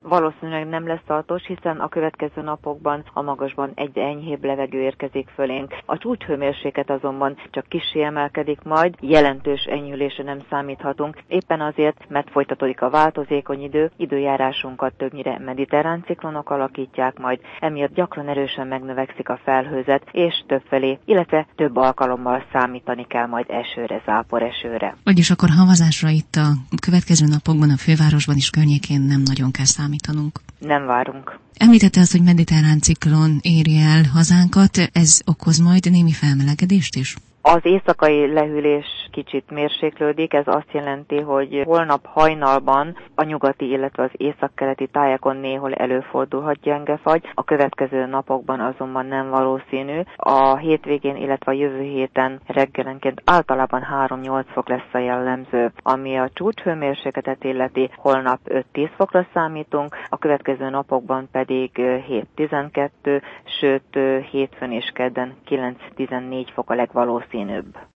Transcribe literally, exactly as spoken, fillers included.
valószínűleg nem lesz tartós, hiszen a következő napokban a magasban egy enyhébb levegő érkezik fölénk. A csúcshőmérséklet azonban csak kissé emelkedik majd, jelentős enyhülésre nem számíthatunk, éppen azért, mert folytatódik a változékony idő, időjárásunkat többnyire mediterrán ciklonok alakítják majd, emiatt gyakran erősen megnövekszik a felhőzet, és többfelé, illetve több alkalommal számítani kell majd esőre, záporesőre. Vagyis akkor havazásra itt a következő napokban a fővárosban is környékén nem nagyon kell számítanunk. Nem várunk. Említette azt, hogy mediterrán ciklon éri el hazánkat, ez okoz majd némi felmelegedést is? Az éjszakai lehűlés kicsit mérséklődik, ez azt jelenti, hogy holnap hajnalban a nyugati, illetve az északkeleti tájakon néhol előfordulhat gyenge fagy, a következő napokban azonban nem valószínű. A hétvégén, illetve a jövő héten reggelenként általában három-nyolc fok lesz a jellemző. Ami a csúcshőmérsékletet illeti, holnap öt-tíz fokra számítunk, a következő napokban pedig hét-tizenkettő, sőt hétfőn és kedden kilenc-tizennégy fok a legvalószínűbb.